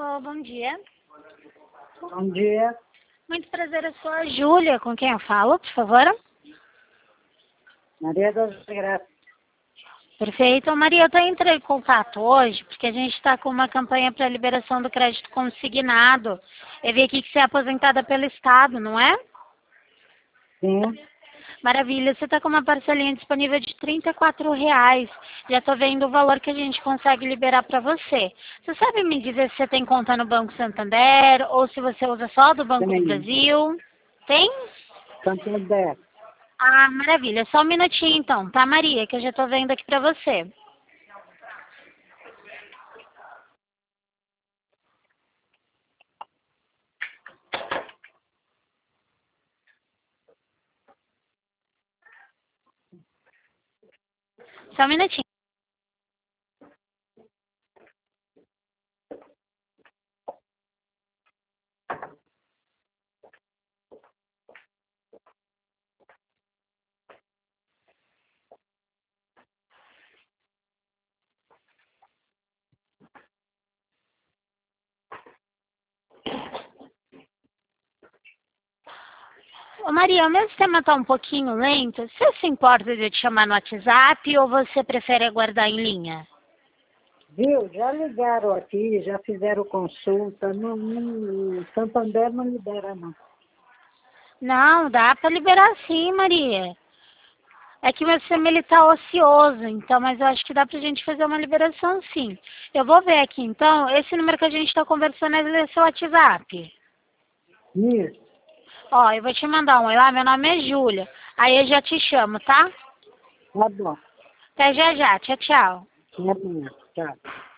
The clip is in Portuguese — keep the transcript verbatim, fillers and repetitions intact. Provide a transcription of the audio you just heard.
Alô, bom dia. Bom dia. Muito prazer, eu sou a Júlia, com quem eu falo, por favor? Maria das Graças. Perfeito. Maria, eu estou entrando em contato hoje porque a gente está com uma campanha para liberação do crédito consignado. Eu vi aqui que você é aposentada pelo Estado, não é? Sim. Maravilha. Você está com uma parcelinha disponível de trinta e quatro reais. Já estou vendo o valor que a gente consegue liberar para você. Você sabe me dizer se você tem conta no Banco Santander ou se você usa só do Banco do Tem. Brasil? Tem? Santander. Ah, maravilha. Só um minutinho então, tá, Maria? Que eu já estou vendo aqui para você. Só um minutinho. Ô Maria, o meu sistema está um pouquinho lento. Você se importa de eu te chamar no WhatsApp ou você prefere aguardar em linha? Viu? Já ligaram aqui, já fizeram consulta. Não, não, Santander não libera, não. Não, dá para liberar sim, Maria. É que o meu sistema ele tá ocioso, então, mas eu acho que dá pra gente fazer uma liberação sim. Eu vou ver aqui, então, esse número que a gente está conversando é seu WhatsApp. Isso. Ó, eu vou te mandar um oi lá, meu nome é Júlia. Aí eu já te chamo, tá? Tá bom. Até já já, tchau, tchau. Tá bom. Tchau.